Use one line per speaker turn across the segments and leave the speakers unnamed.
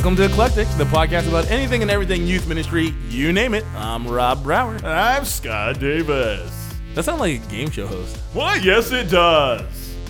Welcome to Eclectic, the podcast about anything and everything youth ministry, you name it. I'm Rob Brower.
And I'm Scott Davis.
That sounds like a game show host.
Why, yes it does.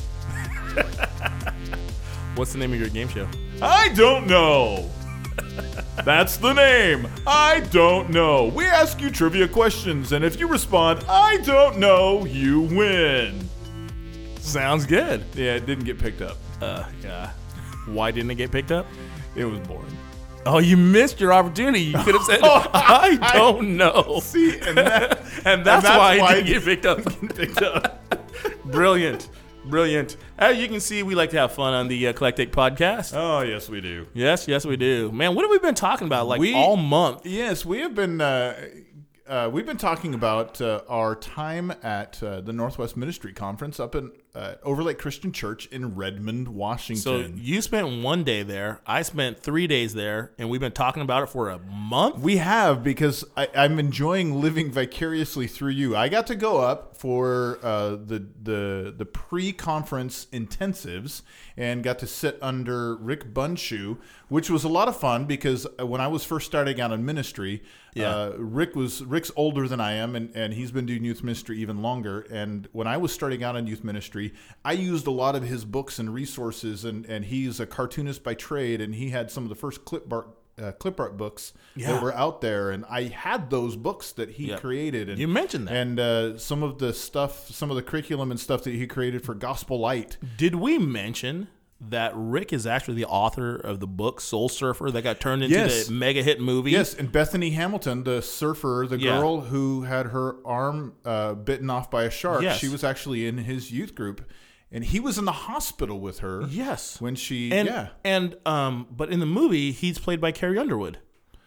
What's the name of your game show?
I don't know. That's the name. I don't know. We ask you trivia questions, and if you respond, I don't know, you win.
Sounds good.
Yeah, it didn't get picked up.
Yeah. Why didn't it get picked up?
It was boring.
Oh, you missed your opportunity. You could have said, I don't know.
See, and
that's why it didn't get picked up. Brilliant. As you can see, we like to have fun on the Eclectic podcast.
Oh, yes, we do.
Yes, we do. Man, what have we been talking about all month?
Yes, we have been... we've been talking about our time at the Northwest Ministry Conference up in Overlake Christian Church in Redmond, Washington.
So you spent 1 day there. I spent 3 days there, and we've been talking about it for a month.
We have, because I'm enjoying living vicariously through you. I got to go up for the pre-conference intensives and got to sit under Rick Bunshoe, which was a lot of fun because when I was first starting out in ministry, Rick's older than I am, and he's been doing youth ministry even longer. And when I was starting out in youth ministry, I used a lot of his books and resources, and he's a cartoonist by trade, and he had some of the first clip art books that were out there, and I had those books that he created. And
you mentioned that,
and some of the curriculum and stuff that he created for Gospel Light.
Did we mention that Rick is actually the author of the book Soul Surfer that got turned into the mega hit movie?
Yes, and Bethany Hamilton, the surfer, the girl who had her arm bitten off by a shark, she was actually in his youth group, and he was in the hospital with her.
Yes,
when she
but in the movie he's played by Carrie Underwood.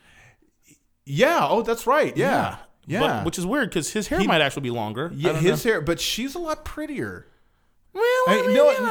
Yeah. Oh, that's right. Yeah.
But, which is weird because his hair might actually be longer.
Yeah, his hair, but she's a lot prettier.
Well, I'd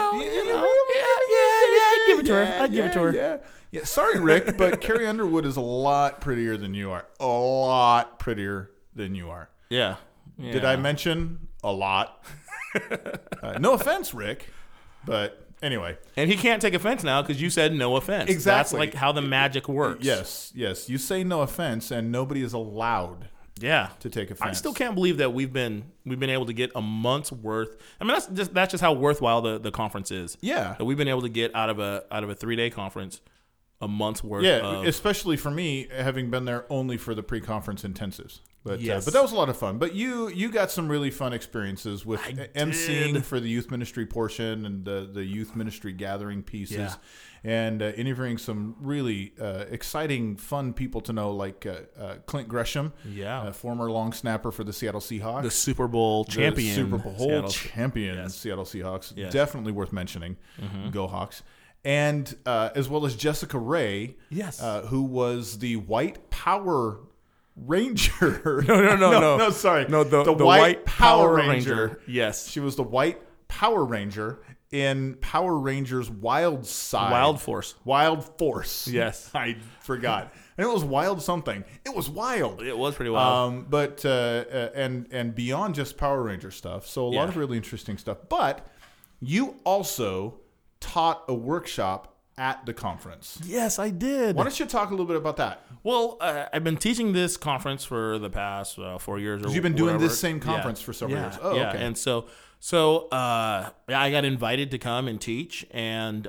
give it to her. I'd give it to her.
Yeah. Sorry, Rick, but Carrie Underwood is a lot prettier than you are. A lot prettier than you are.
Yeah.
Did I mention a lot? No offense, Rick, but anyway.
And he can't take offense now because you said no offense.
Exactly.
That's like how the magic works.
Yes. You say no offense, and nobody is allowed. To take offense.
I still can't believe that we've been able to get a month's worth. I mean, that's just how worthwhile the conference is.
Yeah,
that we've been able to get out of a 3-day conference a month's worth.
Yeah, especially for me, having been there only for the pre-conference intensives. But but that was a lot of fun. But you got some really fun experiences with emceeing for the youth ministry portion and the youth ministry gathering pieces, and interviewing some really exciting, fun people to know, like Clint Gresham, former long snapper for the Seattle Seahawks,
the Super Bowl champion,
Seattle Seahawks. Yes. Definitely worth mentioning. Mm-hmm. Go Hawks. And as well as Jessica Ray, who was the White Power Ranger.
No,
sorry.
No, the White Power Ranger.
Yes. She was the White Power Ranger in Power Rangers Wild Force.
Yes.
I forgot. And it was wild something. It was wild.
It was pretty wild.
But and beyond just Power Ranger stuff. So a lot of really interesting stuff. But you also taught a workshop at the conference.
Yes, I did.
Why don't you talk a little bit about that?
Well, I've been teaching this conference for the past 4 years.
You've been doing this same conference for several years. Oh, okay.
And so I got invited to come and teach, and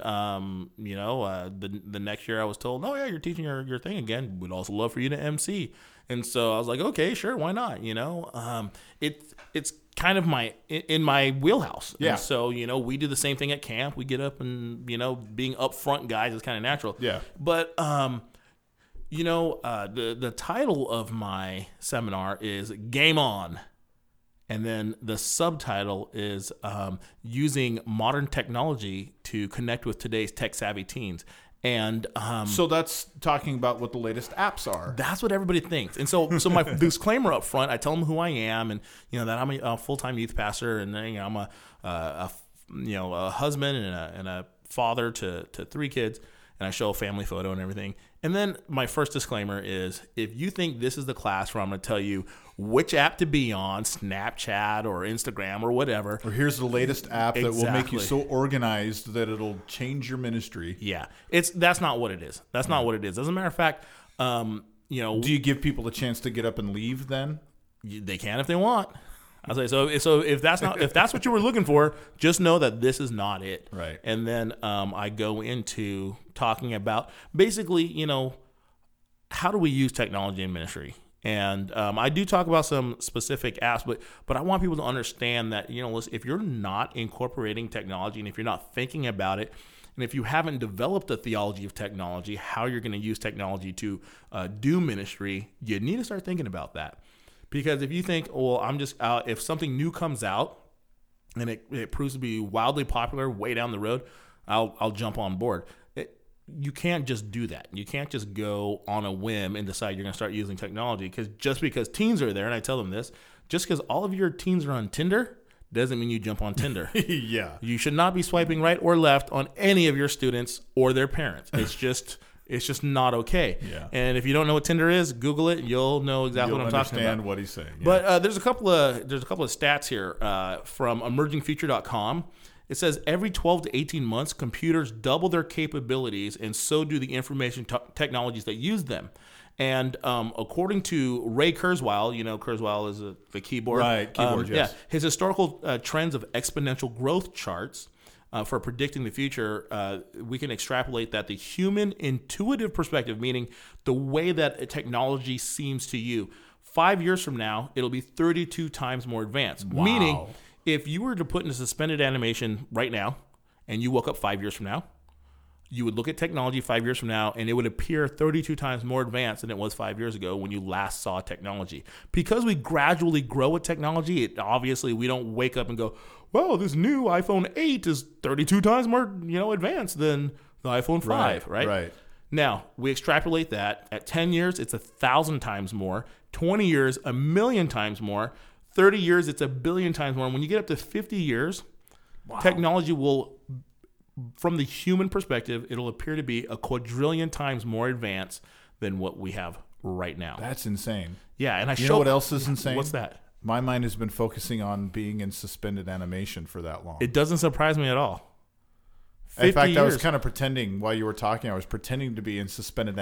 the next year I was told, "Oh yeah, you're teaching your thing again. We'd also love for you to MC." And so I was like, "Okay, sure, why not?" It's kind of in my wheelhouse.
Yeah.
And so, we do the same thing at camp. We get up and, being upfront guys is kind of natural.
Yeah.
But, the title of my seminar is Game On. And then the subtitle is using modern technology to connect with today's tech-savvy teens. And
so that's talking about what the latest apps are.
That's what everybody thinks. And so my disclaimer up front, I tell them who I am, and that I'm a full-time youth pastor, and then I'm a husband and a father to 3 kids, and I show a family photo and everything. And then my first disclaimer is, if you think this is the class where I'm going to tell you which app to be on, Snapchat or Instagram or whatever.
Or here's the latest app that will make you
Exactly.
so organized that it'll change your ministry.
Yeah, that's not what it is. That's not what it is. As a matter of fact, you know,
Do you give people a chance to get up and leave then?
they can if they want. I say so. So if that's what you were looking for, just know that this is not it.
Right.
And then I go into talking about basically, you know, how do we use technology in ministry? And I do talk about some specific apps, but I want people to understand that, you know, listen, if you're not incorporating technology and if you're not thinking about it, and if you haven't developed a theology of technology, how you're going to use technology to do ministry, you need to start thinking about that. Because if you think, well, I'm just out, if something new comes out and it proves to be wildly popular way down the road, I'll jump on board. You can't just do that. You can't just go on a whim and decide you're going to start using technology, because teens are there, and I tell them this, just because all of your teens are on Tinder doesn't mean you jump on Tinder.
Yeah.
You should not be swiping right or left on any of your students or their parents. It's just not okay.
Yeah.
And if you don't know what Tinder is, Google it. You'll know exactly what I'm talking about.
Understand what he's saying. Yeah.
But there's a couple of stats here from emergingfuture.com. It says every 12 to 18 months, computers double their capabilities, and so do the information technologies that use them. And according to Ray Kurzweil, you know, Kurzweil is the keyboard.
Right, keyboard, yes.
Yeah, his historical trends of exponential growth charts for predicting the future, we can extrapolate that the human intuitive perspective, meaning the way that a technology seems to you, 5 years from now, it'll be 32 times more advanced.
Wow.
Meaning, if you were to put in a suspended animation right now, and you woke up 5 years from now, you would look at technology 5 years from now, and it would appear 32 times more advanced than it was 5 years ago when you last saw technology. Because we gradually grow with technology, obviously we don't wake up and go, well, this new iPhone 8 is 32 times more, you know, advanced than the iPhone 5, right?
Right.
Now, we extrapolate that. At 10 years, it's 1,000 times more. 20 years, 1,000,000 times more. 30 years, it's 1,000,000,000 times more. And when you get up to 50 years, technology will, from the human perspective, it'll appear to be 1,000,000,000,000 times more advanced than what we have right now.
That's insane.
Yeah, and
You know what else is insane?
What's that?
My mind has been focusing on being in suspended animation for that long.
It doesn't surprise me at all.
In fact, I was
years.
kind of pretending while you were talking. I was pretending to be in suspended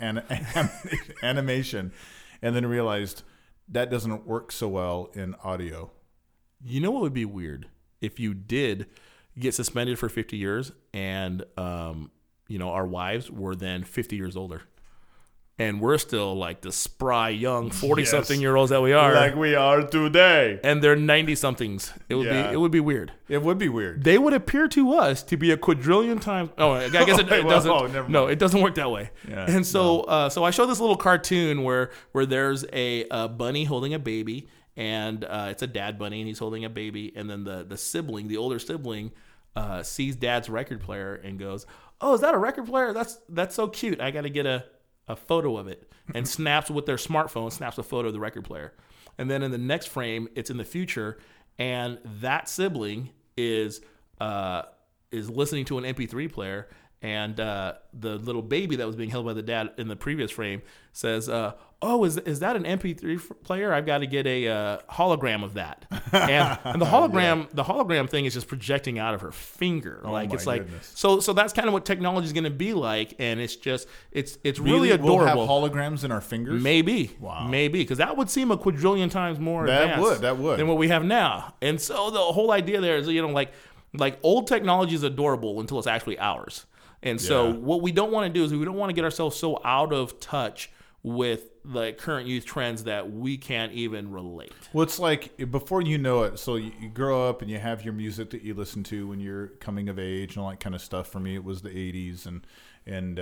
animation, and then realized that doesn't work so well in audio.
You know what would be weird? If you did get suspended for 50 years and, you know, our wives were then 50 years older. And we're still like the spry, young 40-something-year-olds that we are.
Like we are today.
And they're 90-somethings. It would be weird.
It would be weird.
They would appear to us to be 1,000,000,000 times. Oh, I guess it doesn't.
Oh, never mind.
No, it doesn't work that way.
Yeah,
and so, so I show this little cartoon where there's a bunny holding a baby, and it's a dad bunny, and he's holding a baby, and then the sibling, the older sibling, sees dad's record player and goes, "Oh, is that a record player? That's so cute. I got to get a photo of it," and snaps with their smartphone, snaps a photo of the record player. And then in the next frame, it's in the future, and that sibling is listening to an MP3 player, and the little baby that was being held by the dad in the previous frame says, "Oh, is that an MP3 player? I've got to get a hologram of that." And the hologram, the hologram thing is just projecting out of her finger.
Oh,
like
my
it's like
goodness.
so that's kind of what technology is going to be like, and it's just it's really adorable.
We'll have holograms in our fingers.
Maybe,
Wow.
maybe, because that would seem 1,000,000,000 times more
That
advanced
would.
than what we have now. And so the whole idea there is, you know, like old technology is adorable until it's actually ours. And so
Yeah.
what we don't want to do is we don't want to get ourselves so out of touch with the current youth trends that we can't even relate.
Well, it's like before you know it. So you grow up and you have your music that you listen to when you're coming of age and all that kind of stuff. For me, it was the 80s, and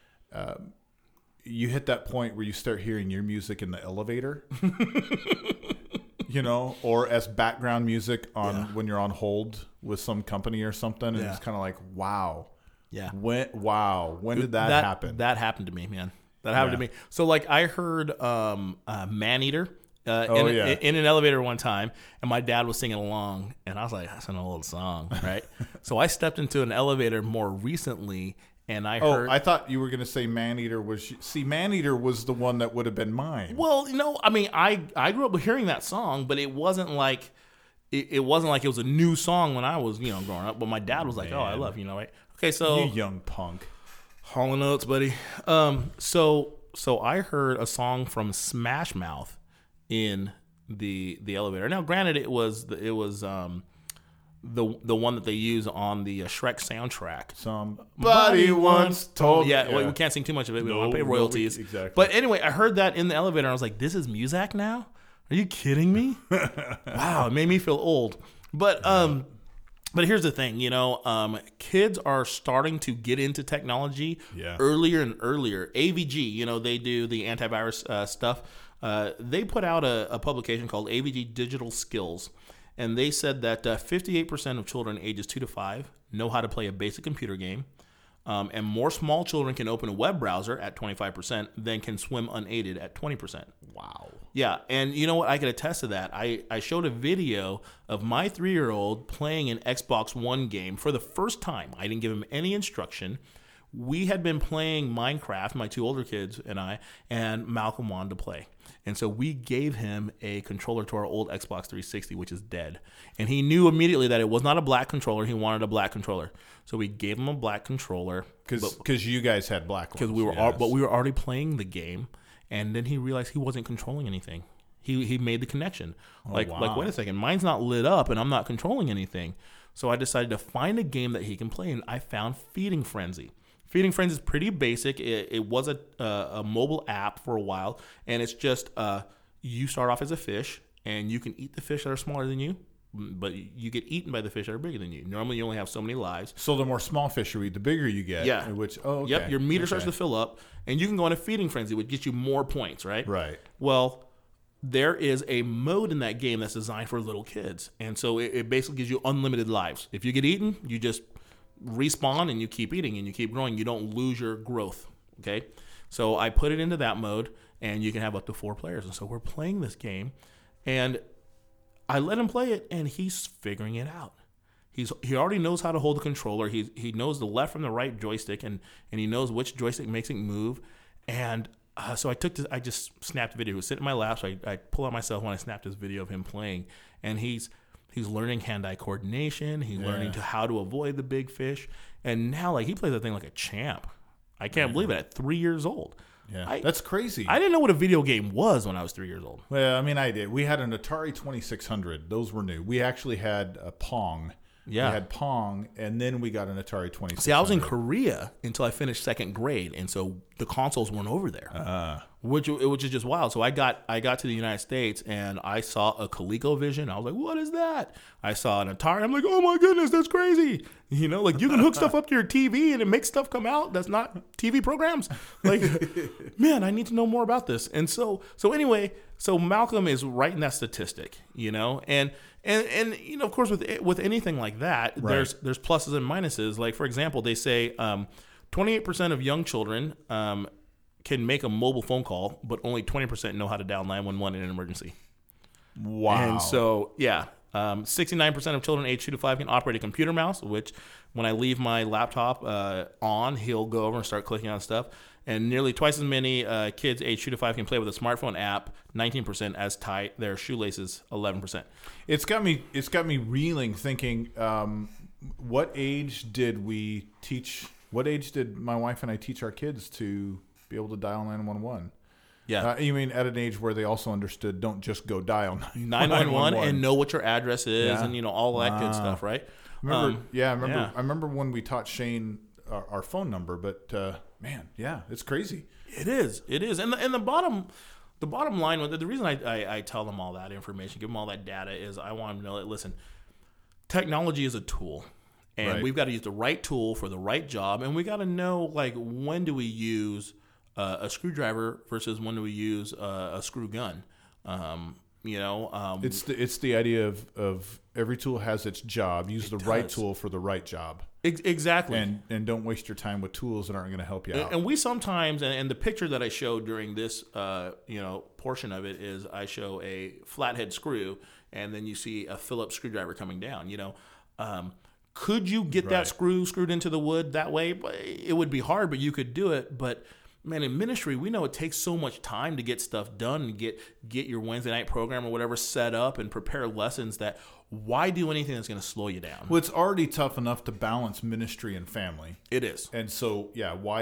you hit that point where you start hearing your music in the elevator. You know, or as background music on when you're on hold with some company or something, and
Yeah.
it's kind of like, wow.
Yeah.
When did that happen?
That happened to me, man. That happened to me. So like I heard Maneater in an elevator one time, and my dad was singing along, and I was like, that's an old song, right? So I stepped into an elevator more recently, And I
Oh,
heard.
I thought you were going to say Maneater was. See, Maneater was the one that would have been mine.
Well, I mean, I grew up hearing that song, but it wasn't like it wasn't like it was a new song when I was growing up. But my dad was like, "Oh, I love right." Okay, so
You young punk.
Hall & Oates, buddy. So I heard a song from Smash Mouth in the elevator. Now, granted, it was the one that they use on the Shrek soundtrack.
Somebody once told me.
Yeah, well, we can't sing too much of it. We don't want to pay royalties.
Exactly.
But anyway, I heard that in the elevator. And I was like, "This is Muzak now? Are you kidding me?" Wow, it made me feel old. But here's the thing, kids are starting to get into technology earlier and earlier. AVG, they do the antivirus stuff. They put out a publication called AVG Digital Skills. And they said that 58% of children ages 2 to 5 know how to play a basic computer game. And more small children can open a web browser at 25% than can swim unaided at 20%.
Wow.
Yeah, and you know what? I can attest to that. I showed a video of my 3-year-old playing an Xbox One game for the first time. I didn't give him any instruction. We had been playing Minecraft, my 2 older kids and I, and Malcolm wanted to play. And so we gave him a controller to our old Xbox 360, which is dead. And he knew immediately that it was not a black controller. He wanted a black controller. So we gave him a black controller.
Because you guys had black ones.
But we were already playing the game. And then he realized he wasn't controlling anything. He made the connection. Like, wait a second, mine's not lit up and I'm not controlling anything. So I decided to find a game that he can play, and I found Feeding Frenzy. Feeding Frenzy is pretty basic. It was a mobile app for a while, and it's just you start off as a fish, and you can eat the fish that are smaller than you, but you get eaten by the fish that are bigger than you. Normally, you only have so many lives.
So the more small fish you eat, the bigger you get.
Yeah.
Okay.
Yep, your meter starts to fill up, and you can go on a Feeding Frenzy, which gets you more points, right?
Right.
Well, there is a mode in that game that's designed for little kids, and so it basically gives you unlimited lives. If you get eaten, you just respawn and you keep eating and you keep growing. You don't lose your growth. Okay, so I put it into that mode, and you can have up to 4 players. And so we're playing this game, and I let him play it, and he's figuring it out. He already knows how to hold the controller. He knows the left from the right joystick, and he knows which joystick makes it move. And so I just snapped a video. He was sitting in my lap, so I pulled out my cell phone. I snapped this video of him playing, and he's learning hand-eye coordination. He's learning how to avoid the big fish. And now, he plays that thing like a champ. I can't believe it at 3 years old.
Yeah, that's crazy.
I didn't know what a video game was when I was 3 years old.
Well, I mean, I did. We had an Atari 2600. Those were new. We actually had a Pong.
Yeah.
We had Pong, and then we got an Atari 2600.
See, I was in Korea until I finished 2nd grade, and so the consoles weren't over there, which is just wild. So I got to the United States, and I saw a ColecoVision. I was like, "What is that?" I saw an Atari. I'm like, "Oh my goodness, that's crazy!" You can hook stuff up to your TV, and it makes stuff come out that's not TV programs. Man, I need to know more about this. And so anyway, so Malcolm is right in that statistic, and of course with anything like that, there's pluses and minuses. Like, for example, they say 28% of young children can make a mobile phone call, but only 20% know how to dial 911 in an emergency.
Wow.
And so 69% of children aged 2 to 5 can operate a computer mouse, which when I leave my laptop on, he'll go over and start clicking on stuff. And nearly twice as many kids aged 2 to 5 can play with a smartphone app, 19%, as tie their shoelaces, 11%.
It's got me reeling, thinking, what age did we teach? What age did my wife and I teach our kids to be able to dial 911?
Yeah.
You mean at an age where they also understood don't just go dial
911 and know what your address is and all that good stuff, right?
I remember when we taught Shane our phone number, but man, it's crazy.
It is. And the bottom line, the reason I tell them all that information, give them all that data, is I want them to know that, listen, technology is a tool. And we've got to use the right tool for the right job, and we got to know when do we use a screwdriver versus when do we use a screw gun.
It's the idea of every tool has its job. Use the right tool for the right job.
Exactly.
And don't waste your time with tools that aren't going to help you out.
And we sometimes, and the picture that I showed during this portion of it is I show a flathead screw, and then you see a Phillips screwdriver coming down. Could you get that screw screwed into the wood that way? It would be hard, but you could do it. But man, in ministry, we know it takes so much time to get stuff done and get your Wednesday night program or whatever set up and prepare lessons that why do anything that's going to slow you down?
Well, it's already tough enough to balance ministry and family.
It is.
And so, why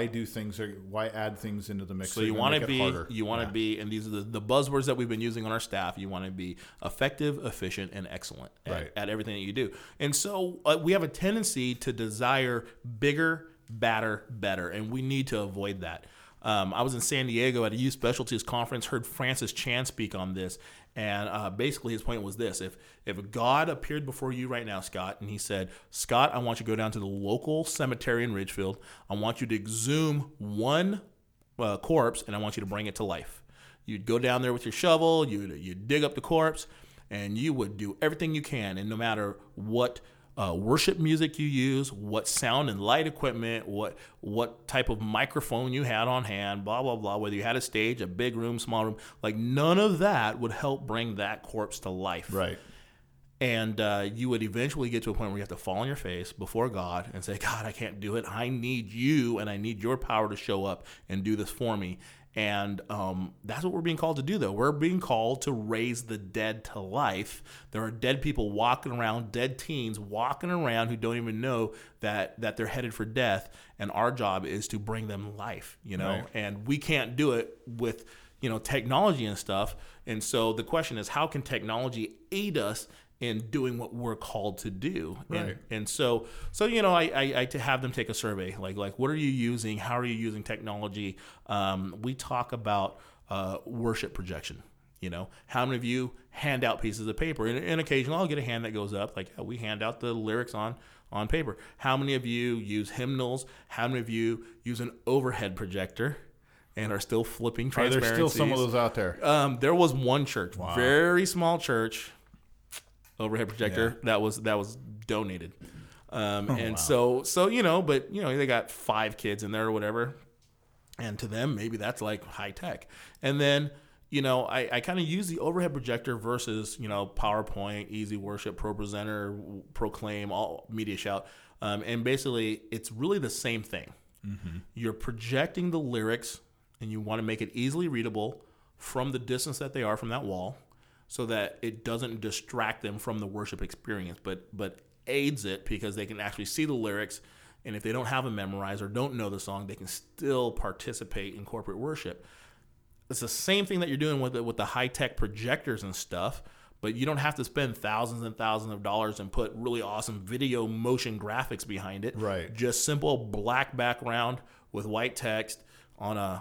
add things into the mix?
So you want to be, and these are the buzzwords that we've been using on our staff. You want to be effective, efficient, and excellent at everything that you do. And so we have a tendency to desire bigger, badder, better, and we need to avoid that. I was in San Diego at a youth specialties conference, heard Francis Chan speak on this, and basically his point was this: if God appeared before you right now, Scott, and he said, Scott, I want you to go down to the local cemetery in Ridgefield, I want you to exhume one corpse, and I want you to bring it to life. You'd go down there with your shovel, you'd dig up the corpse, and you would do everything you can, and no matter what worship music you use, what sound and light equipment, what type of microphone you had on hand, blah, blah, blah, whether you had a stage, a big room, small room, like none of that would help bring that corpse to life.
Right.
And you would eventually get to a point where you have to fall on your face before God and say, God, I can't do it. I need you, and I need your power to show up and do this for me. And that's what we're being called to do, though. We're being called to raise the dead to life. There are dead people walking around, dead teens walking around who don't even know that they're headed for death. And our job is to bring them life, Right. And we can't do it with, technology and stuff. And so the question is, how can technology aid us in doing what we're called to do?
Right.
And so I to have them take a survey, like what are you using? How are you using technology? We talk about worship projection. How many of you hand out pieces of paper? And occasionally I'll get a hand that goes up, like we hand out the lyrics on paper. How many of you use hymnals? How many of you use an overhead projector and are still flipping transparencies?
Are there still some of those out there?
There was one church, very small church, overhead projector that was donated, so but they got 5 kids in there or whatever, and to them maybe that's like high tech. And then I kind of use the overhead projector versus PowerPoint, Easy Worship, Pro Presenter, Proclaim, all Media Shout, and basically it's really the same thing. Mm-hmm. You're projecting the lyrics, and you want to make it easily readable from the distance that they are from that wall, so that it doesn't distract them from the worship experience, but aids it because they can actually see the lyrics, and if they don't have them memorized or don't know the song, they can still participate in corporate worship. It's the same thing that you're doing with the high-tech projectors and stuff, but you don't have to spend thousands and thousands of dollars and put really awesome video motion graphics behind it.
Right.
Just simple black background with white text on a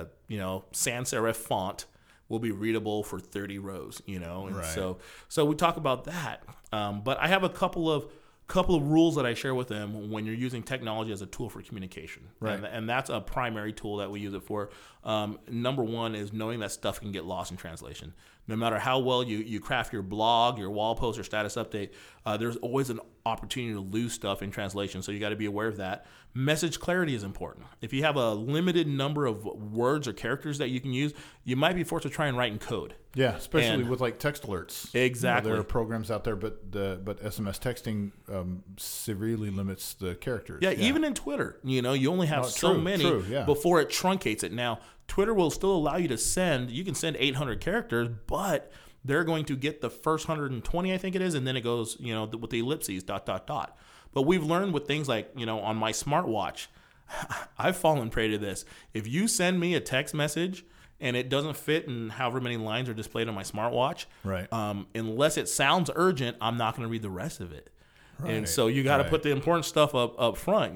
sans serif font will be readable for 30 rows, and
right.
So we talk about that. But I have a couple of rules that I share with them when you're using technology as a tool for communication.
Right.
And that's a primary tool that we use it for. Number one is knowing that stuff can get lost in translation. No matter how well you craft your blog, your wall post, or status update, there's always an opportunity to lose stuff in translation, so you got to be aware of that. Message clarity is important. If you have a limited number of words or characters that you can use, you might be forced to try and write in code.
Yeah, especially with like text alerts.
Exactly.
There are programs out there, but SMS texting severely limits the characters.
Yeah, even in Twitter, you only have many before it truncates it. Now, Twitter will still allow you to send 800 characters, but they're going to get the first 120, I think it is, and then it goes, with the ellipses, ... But we've learned with things like, on my smartwatch, I've fallen prey to this. If you send me a text message and it doesn't fit in however many lines are displayed on my smartwatch,
right.
Unless it sounds urgent, I'm not going to read the rest of it. Right. And so you got to put the important stuff up front,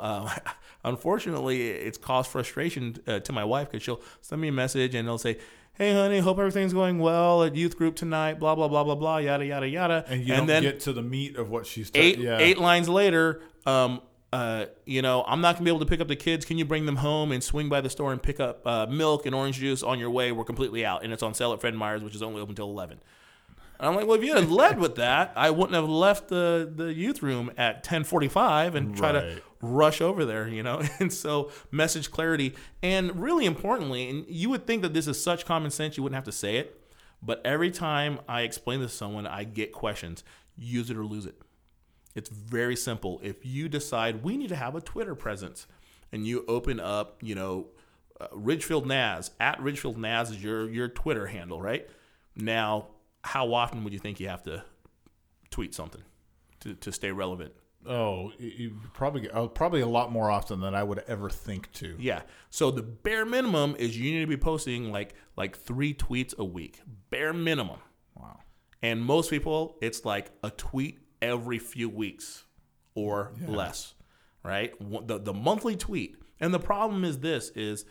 Unfortunately, it's caused frustration to my wife because she'll send me a message and they'll say, hey, honey, hope everything's going well at youth group tonight, blah, blah, blah, blah, blah, yada, yada, yada.
And you don't get to the meat of what she's
talking about. 8 lines later, I'm not going to be able to pick up the kids. Can you bring them home and swing by the store and pick up milk and orange juice on your way? We're completely out. And it's on sale at Fred Meyer's, which is only open until 11. And I'm like, well, if you had led with that, I wouldn't have left the youth room at 10:45 and try to rush over there, And so message clarity. And really importantly, and you would think that this is such common sense, you wouldn't have to say it. But every time I explain this to someone, I get questions. Use it or lose it. It's very simple. If you decide we need to have a Twitter presence and you open up, Ridgefield Naz, at Ridgefield Naz is your Twitter handle, right? Now, how often would you think you have to tweet something to stay relevant?
Oh, probably a lot more often than I would ever think to.
Yeah. So the bare minimum is you need to be posting like 3 tweets a week. Bare minimum.
Wow.
And most people, it's like a tweet every few weeks or less, right? The monthly tweet. And the problem is this is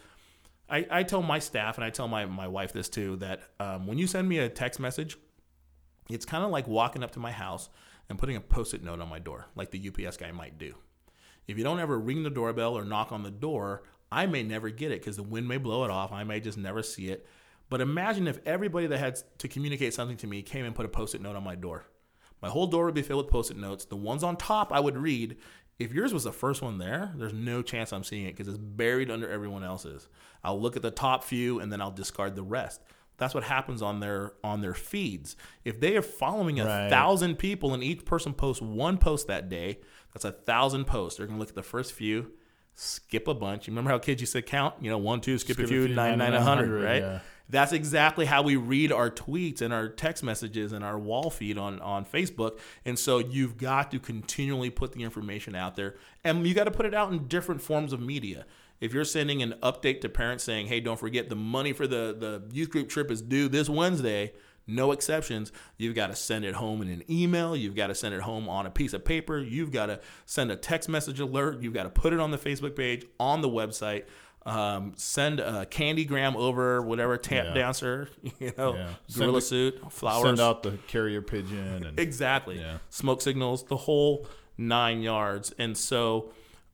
I tell my staff and I tell my wife this too, that when you send me a text message, it's kind of like walking up to my house and putting a Post-it note on my door, like the UPS guy might do. If you don't ever ring the doorbell or knock on the door, I may never get it because the wind may blow it off. I may just never see it. But imagine if everybody that had to communicate something to me came and put a Post-it note on my door. My whole door would be filled with Post-it notes. The ones on top I would read. If yours was the first one there, there's no chance I'm seeing it because it's buried under everyone else's. I'll look at the top few and then I'll discard the rest. That's what happens on their feeds. If they are following 1,000 people and each person posts one post that day, that's 1,000 posts. They're going to look at the first few, skip a bunch. You remember how kids used to count? 1, 2, skip a few, 9, 100, right? Yeah. That's exactly how we read our tweets and our text messages and our wall feed on Facebook. And so you've got to continually put the information out there. And you got to put it out in different forms of media. If you're sending an update to parents saying, hey, don't forget the money for the youth group trip is due this Wednesday, no exceptions, you've got to send it home in an email. You've got to send it home on a piece of paper. You've got to send a text message alert. You've got to put it on the Facebook page, on the website. Send a candygram over whatever tap dancer, gorilla suit, flowers.
Send out the carrier pigeon. And,
exactly. Yeah. Smoke signals, the whole 9 yards. And so,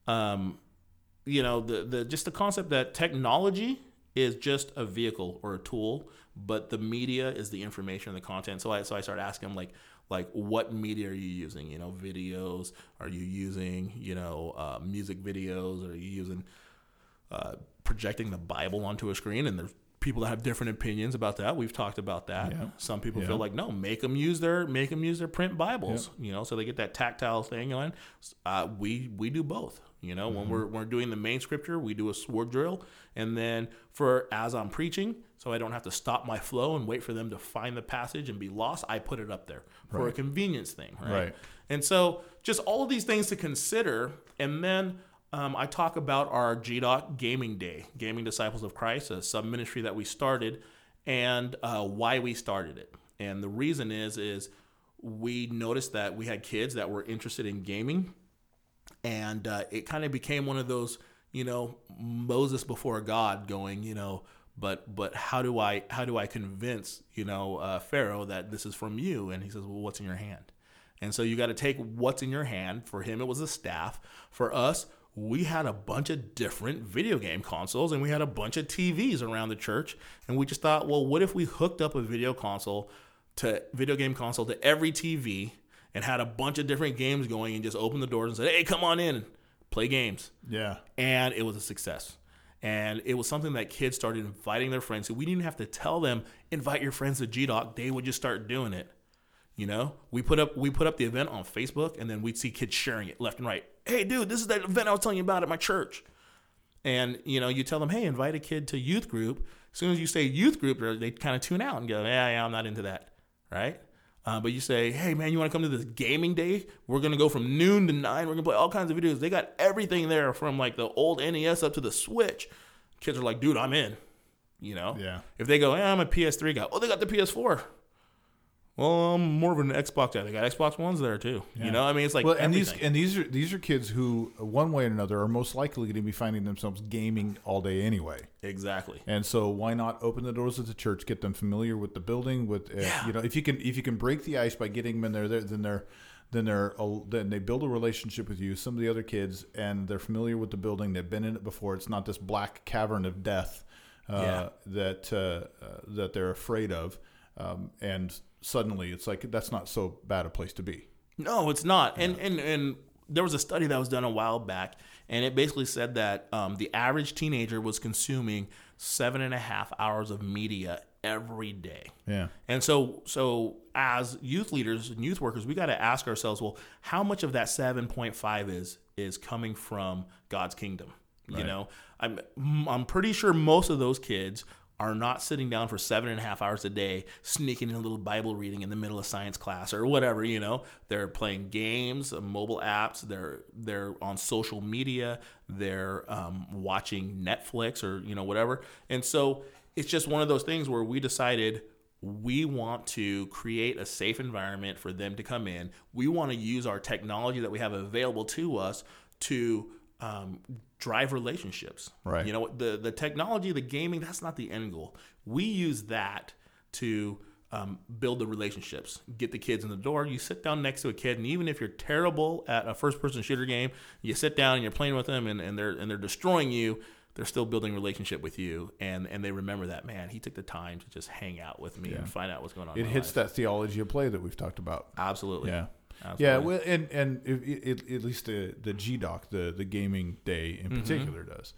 just the concept that technology is just a vehicle or a tool, but the media is the information and the content. So I started asking them like what media are you using? Videos? Are you using, music videos? Are you using projecting the Bible onto a screen? And there's people that have different opinions about that. We've talked about that. Yeah. Some people feel like, no, make them use their print Bibles, so they get that tactile thing on. We do both. When we're doing the main scripture, we do a sword drill, and then as I'm preaching, so I don't have to stop my flow and wait for them to find the passage and be lost, I put it up there for a convenience thing, right? And so just all of these things to consider, and then I talk about our GDOC Gaming Day, Gaming Disciples of Christ, a sub-ministry that we started, and why we started it. And the reason is we noticed that we had kids that were interested in gaming, and it kind of became one of those, Moses before God going, but how do I convince, Pharaoh that this is from you? And he says, well, what's in your hand? And so you got to take what's in your hand. For him, it was a staff. For us, we had a bunch of different video game consoles and we had a bunch of TVs around the church. And we just thought, well, what if we hooked up a video game console to every TV and had a bunch of different games going and just opened the doors and said, hey, come on in and play games. Yeah. And it was a success. And it was something that kids started inviting their friends. So we didn't have to tell them, invite your friends to GDOC. They would just start doing it. We put up the event on Facebook, and then we'd see kids sharing it left and right. Hey, dude, this is that event I was telling you about at my church. And, you tell them, hey, invite a kid to youth group. As soon as you say youth group, they kind of tune out and go, yeah, I'm not into that, right? But you say, hey, man, you want to come to this gaming day? We're going to go from noon to 9. We're going to play all kinds of videos. They got everything there from, like, the old NES up to the Switch. Kids are like, dude, I'm in, Yeah. If they go, I'm a PS3 guy. Oh, they got the PS4. Well, I'm more of an Xbox guy. They got Xbox Ones there too. Yeah. It's like
these are kids who, one way or another, are most likely going to be finding themselves gaming all day anyway.
Exactly.
And so, why not open the doors of the church, get them familiar with the building? If you can break the ice by getting them in there, then they build a relationship with you. Some of the other kids, and they're familiar with the building. They've been in it before. It's not this black cavern of death that they're afraid of, and suddenly it's like that's not so bad a place to be.
No, it's not. Yeah. And there was a study that was done a while back, and it basically said that the average teenager was consuming 7.5 hours of media every day.
Yeah.
And so as youth leaders and youth workers, we got to ask ourselves, well, how much of that 7.5 is coming from God's kingdom? You
Right.
know, I'm pretty sure most of those kids are not sitting down for 7.5 hours a day, sneaking in a little Bible reading in the middle of science class or whatever. You know, they're playing games, mobile apps. They're on social media. They're watching Netflix or whatever. And so it's just one of those things where we decided we want to create a safe environment for them to come in. We want to use our technology that we have available to us to drive relationships.
Right.
The technology, the gaming, that's not the end goal. We use that to build the relationships, get the kids in the door. You sit down next to a kid, and even if you're terrible at a first-person shooter game, you sit down and you're playing with them, and they're destroying you. They're still building a relationship with you, and they remember that, man, he took the time to just hang out with me and find out what's going on.
It hits that theology of play that we've talked about.
Absolutely.
Yeah.
Absolutely.
Yeah, well, and at least the GDoc, the gaming day in particular, does.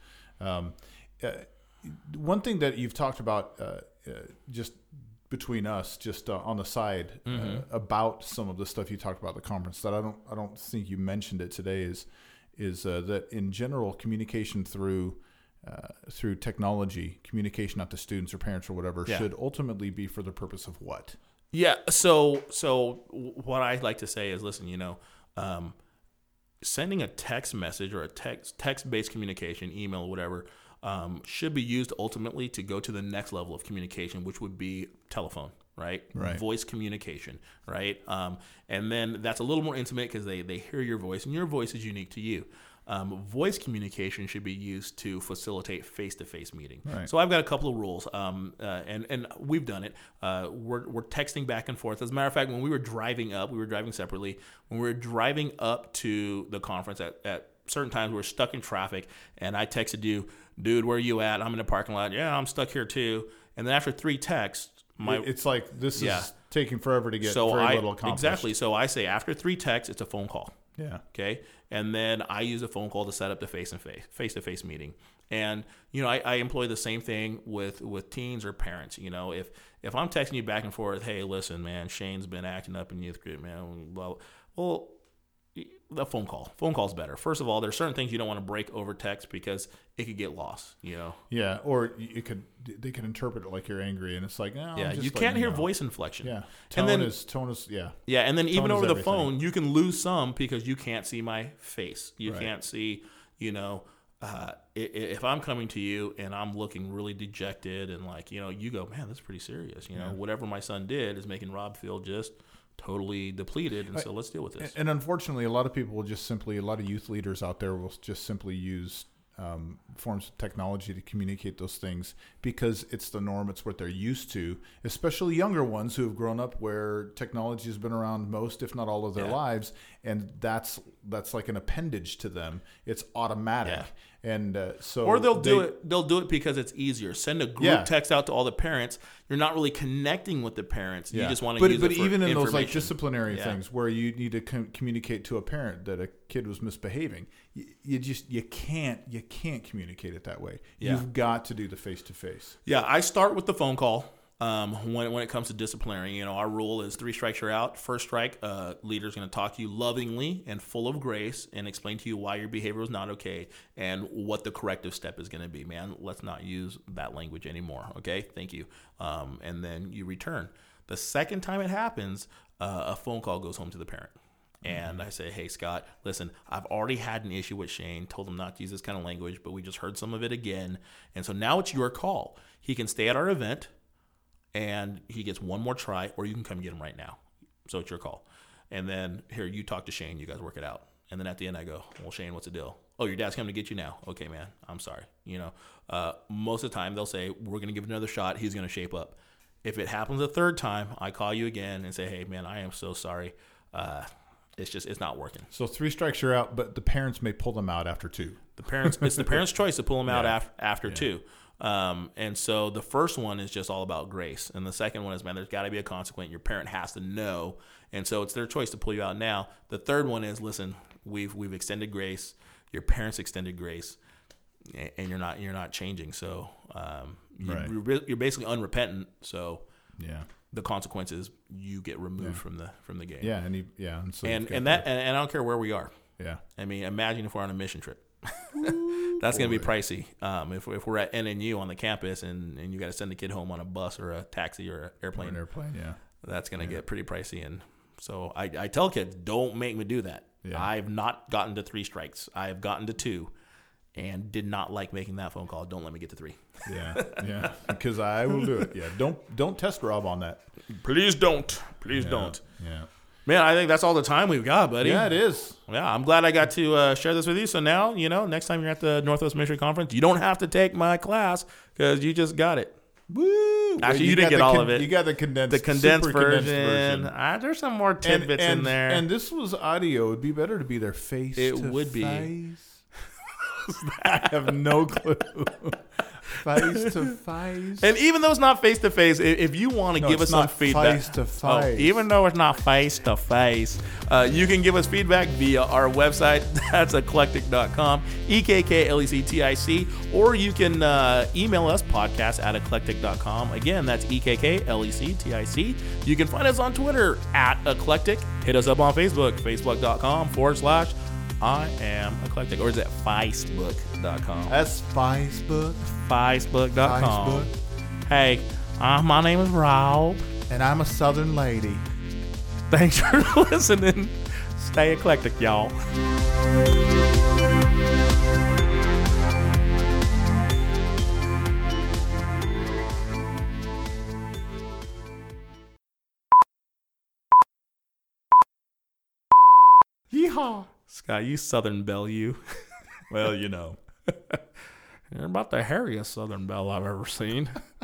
One thing that you've talked about, just between us, just on the side, about some of the stuff you talked about at the conference that I don't think you mentioned it today is that in general communication through technology, communication out to students or parents or whatever, should ultimately be for the purpose of what?
Yeah. So what I like to say is, listen, sending a text message or a text-based communication, email or whatever, should be used ultimately to go to the next level of communication, which would be telephone, right? Voice communication, right? And then that's a little more intimate because they hear your voice, and your voice is unique to you. Voice communication should be used to facilitate face-to-face meeting.
Right.
So I've got a couple of rules, and we've done it. We're texting back and forth. As a matter of fact, when we were driving separately. When we were driving up to the conference at certain times, we were stuck in traffic, and I texted you, dude, where are you at? I'm in the parking lot. Yeah, I'm stuck here too. And then after 3 texts,
it's like this is taking forever to get very little accomplished.
Exactly. So I say after 3 texts, it's a phone call.
Yeah.
Okay. And then I use a phone call to set up the face-to-face meeting. And, I employ the same thing with teens or parents. If I'm texting you back and forth, hey, listen, man, Shane's been acting up in youth group, man. Well, the phone call's better. First of all, there's certain things you don't want to break over text because it could get lost,
Yeah, or they could interpret it like you're angry, and it's like, no,
yeah, you can't hear voice inflection.
Yeah,
tone
is yeah.
Yeah, and then even
Tone is
over the
everything.
phone, you can lose some because you can't see my face. You
Right.
can't see, if I'm coming to you and I'm looking really dejected and you go, man, that's pretty serious. Whatever my son did is making Rob feel just totally depleted, and so let's deal with this.
And unfortunately, a lot of people will a lot of youth leaders out there will just simply use forms of technology to communicate those things because it's the norm, it's what they're used to, especially younger ones who have grown up where technology has been around most, if not all of their lives, and that's like an appendage to them. It's automatic.
Yeah.
And
or they'll do it because it's easier. Send a group text out to all the parents. You're not really connecting with the parents. You just want to use it for
even in those like
information.
disciplinary things where you need to communicate to a parent that a kid was misbehaving, you can't communicate it that way.
Yeah.
You've got to do the face-to-face.
Yeah, I start with the phone call. When it comes to disciplinary, our rule is 3 strikes you're out. First strike, leader's going to talk to you lovingly and full of grace and explain to you why your behavior is not okay and what the corrective step is going to be. Man, let's not use that language anymore. Okay, thank you. And then you return. The second time it happens, a phone call goes home to the parent. And I say, hey, Scott, listen, I've already had an issue with Shane, told him not to use this kind of language, but we just heard some of it again. And so now it's your call. He can stay at our event and he gets one more try, or you can come get him right now. So it's your call. And then here, you talk to Shane, you guys work it out. And then at the end I go, well, Shane, what's the deal? Oh, your dad's coming to get you now. Okay, man, I'm sorry. Most of the time they'll say, we're going to give it another shot. He's going to shape up. If it happens a third time, I call you again and say, hey, man, I am so sorry. It's not working.
So 3 strikes you're out, but the parents may pull them out after 2.
It's the parents' choice to pull them out after 2. And so the first one is just all about grace. And the second one is, man, there's got to be a consequence. Your parent has to know. And so it's their choice to pull you out now. The third one is, listen, we've extended grace. Your parents extended grace, and you're not changing. So
Right.
You're basically unrepentant. So
Yeah.
the consequences, you get removed from the game.
Yeah. And so
And
you've
and
got
I don't care where we are.
Yeah.
I mean, imagine if we're on a mission trip. That's going to be pricey. If we're at NNU on the campus and you got to send the kid home on a bus or a taxi or an airplane,
Yeah.
that's going to get pretty pricey. And so I tell kids, don't make me do that.
Yeah.
I've not gotten to 3 strikes. I've gotten to 2 and did not like making that phone call. Don't let me get to 3.
Yeah. Yeah. Because I will do it. Yeah. Don't test Rob on that.
Please don't. Please don't.
Yeah.
Man, I think that's all the time we've got, buddy.
Yeah, it is.
Yeah, I'm glad I got to share this with you. So now, next time you're at the Northwest Ministry Conference, you don't have to take my class because you just got it.
Woo!
Actually, you didn't get all of it.
You got the condensed
Condensed
super condensed
version.
version.
There's some more tidbits in there.
And this was audio. It'd be better to be their face.
It
to
would be.
face. I have no clue. Face to face.
And even though it's not face to face, if you want to give us some feedback,
face to face.
Even though it's not face to face, you can give us feedback via our website. That's eclectic.com, EKKLECTIC, or you can email us podcast@eclectic.com. Again, that's EKKLECTIC. You can find us on Twitter @eclectic. Hit us up on Facebook, facebook.com/I am eclectic, or is it Facebook.com?
That's Facebook.
Facebook.com. Hey, my name is Rob.
And I'm a Southern lady.
Thanks for listening. Stay eclectic, y'all.
Yeehaw.
Scott, you Southern Belle, you.
Well, you know.
You're about the hairiest Southern Belle I've ever seen.